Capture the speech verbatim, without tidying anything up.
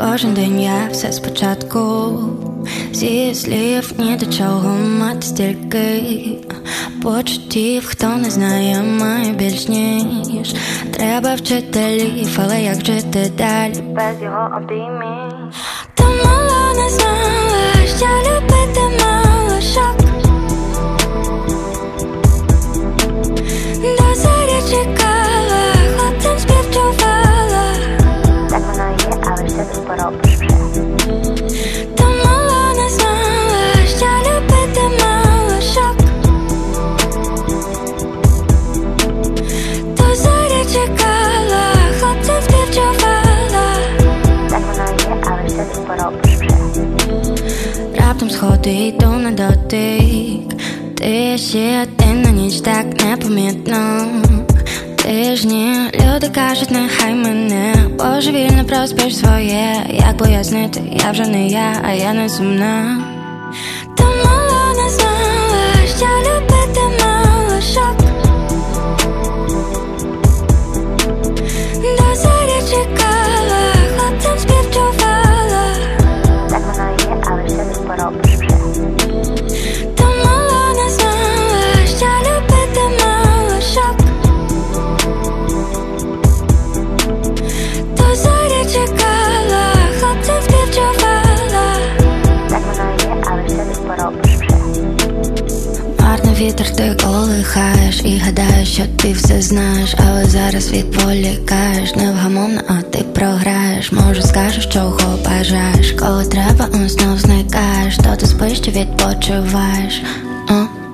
Кожен день я все спочатку, зі слів ні до чого мати стільки почуттів, хто не знає, має більш ніж треба вчителів, але як жити далі без його обіймів? Та мало не знала, що любити мало шок. До зорі чекала, хлопцям співчувала. Так воно є, але що ти поробиш вже? Та мало не знала, що любити мало шок. До зорі чекала, хлопцям співчувала. Так воно є, але що ти поробиш вже? Раптом сходи йду на дотик. Ти ще ти на ніч так непомітно. Тижні люди кажуть, нехай мене божевільно проспиш своє. Як пояснити, я вже не я, а я не сумна. Та мало не знала, що любити мало шок. До зорі чекала, хлопцям співчувала. Так воно є, але що ти поробиш вже? Та мало не знала, що любити мало шок. До зорі чекала, хлопцям співчувала. Так воно є, але що ти поробиш вже? Марно вітер ти колихаєш і гадаєш, що ти все знаєш, але зараз відволікаєш. Невгамовно, а ти програєш. Може скажеш, чого бажаєш. Коли треба, он знов зникаєш. То ти спиш чи відпочиваєш? О?